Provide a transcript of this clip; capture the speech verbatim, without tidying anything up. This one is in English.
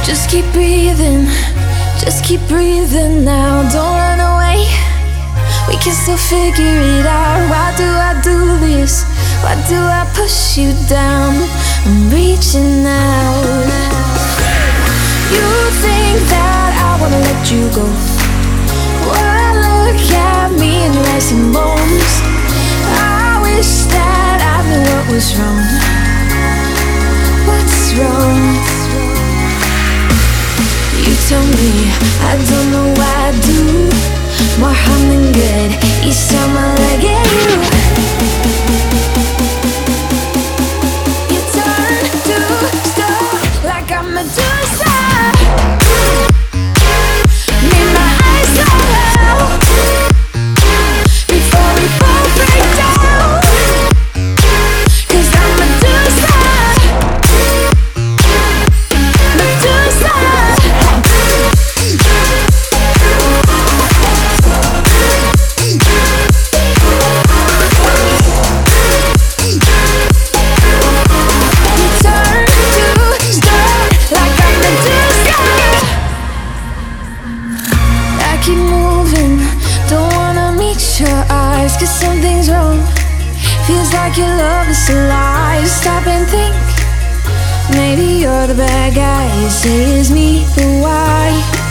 Just keep breathing, just keep breathing now. Don't run away, we can still figure it out. Why do I do this? Why do I push you down? I'm reaching out. You think that I wanna let you go? Well, look at me in racing bones. I wish that I knew what was wrong. What's wrong? You tell me I don't know why I do more harm than good each time I let you. You turn to stone like I'm Medusa. Need my eyes so low before we both break down. 'Cause I'm Medusa, Medusa. Keep moving, don't wanna meet your eyes, 'cause something's wrong. Feels like your love is alive. Stop and think, maybe you're the bad guy. You say it's me, but why?